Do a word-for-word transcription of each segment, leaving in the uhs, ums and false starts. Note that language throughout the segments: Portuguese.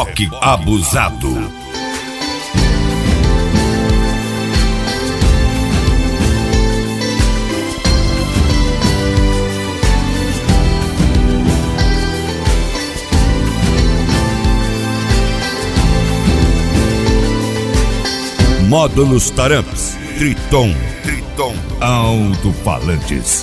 Reboque Abusado. Módulos Taramps, Triton, Triton, alto-falantes.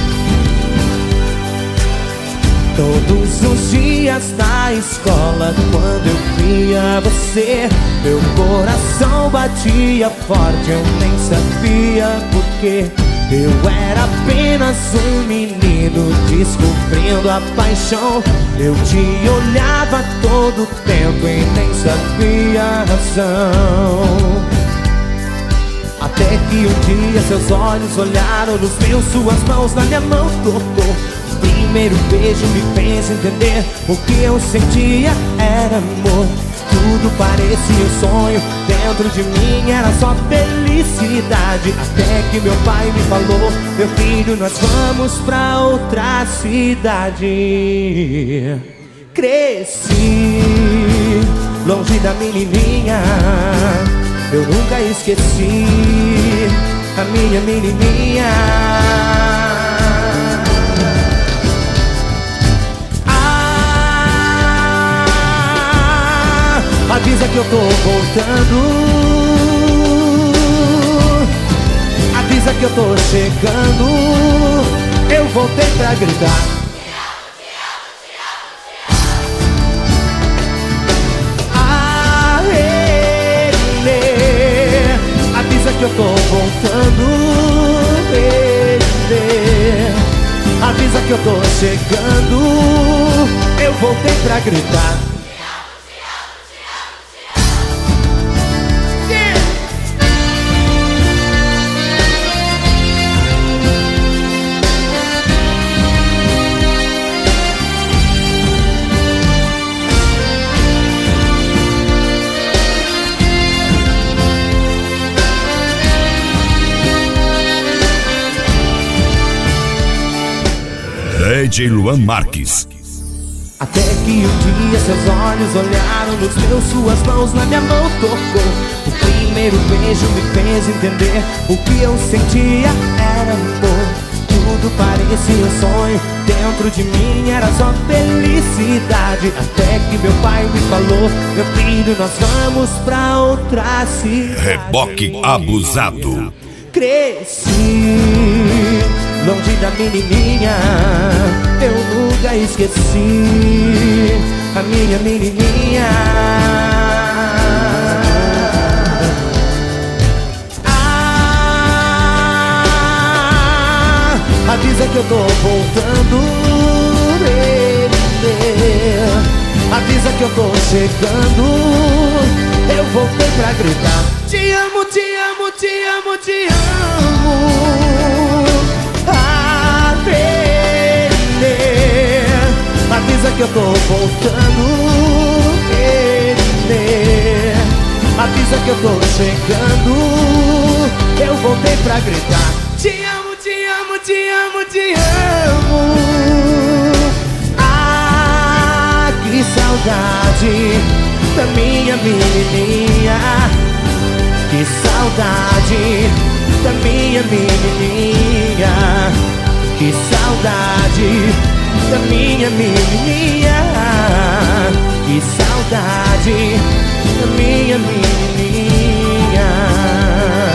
Todos os dias na escola, quando eu via você, meu coração batia forte, eu nem sabia porquê. Eu era apenas um menino descobrindo a paixão. Eu te olhava todo tempo e nem sabia a razão. Até que um dia seus olhos olharam nos meus, suas mãos na minha mão tocou. O primeiro beijo me fez entender o que eu sentia era amor. Tudo parecia um sonho, dentro de mim era só felicidade. Até que meu pai me falou: meu filho, nós vamos pra outra cidade. Cresci longe da menininha, eu nunca esqueci a minha menininha. Ah, avisa que eu tô voltando, avisa que eu tô chegando. Eu voltei pra gritar: que eu tô voltando, baby. Avisa que eu tô chegando. Eu voltei pra gritar: D J Luan Marques. Até que um dia seus olhos olharam nos meus, suas mãos na minha mão tocou. O primeiro beijo me fez entender o que eu sentia era amor. Tudo parecia um sonho, dentro de mim era só felicidade. Até que meu pai me falou: meu filho, nós vamos pra outra cidade. Reboque Abusado. Cresci longe da menininha, eu nunca esqueci a minha menininha. Ah, avisa que eu tô voltando, baby. Avisa que eu tô chegando. Eu voltei pra gritar: te amo, te amo, te amo, te amo. Ah, baby. Avisa que eu tô voltando, baby. Avisa que eu tô chegando. Eu voltei pra gritar: te amo, te amo, te amo, te amo. Ah, que saudade da minha menininha. Que saudade da minha menininha. Que saudade da minha menininha. Que saudade da minha menininha.